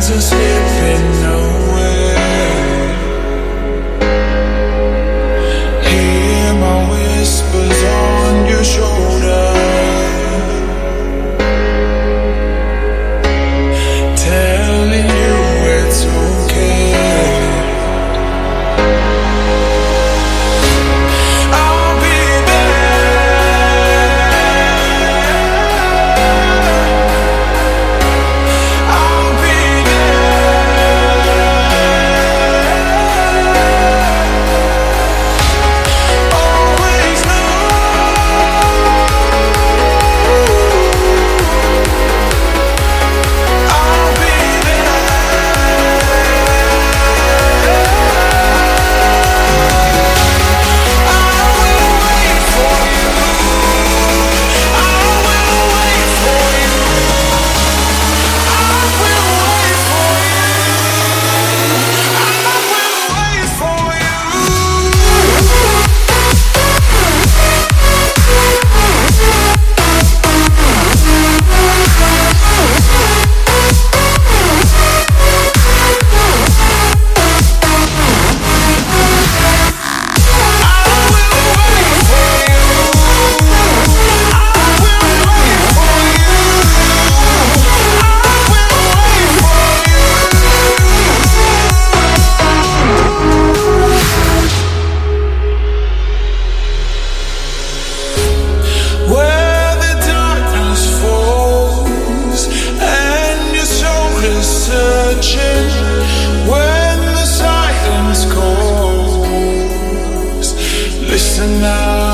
are slipping away. Hear my whispers on your shoulder, telling you it's okay. I'll be there. I'll be there. Always know. I'll be where the darkness falls and your soul is searching, when the silence calls, listen now.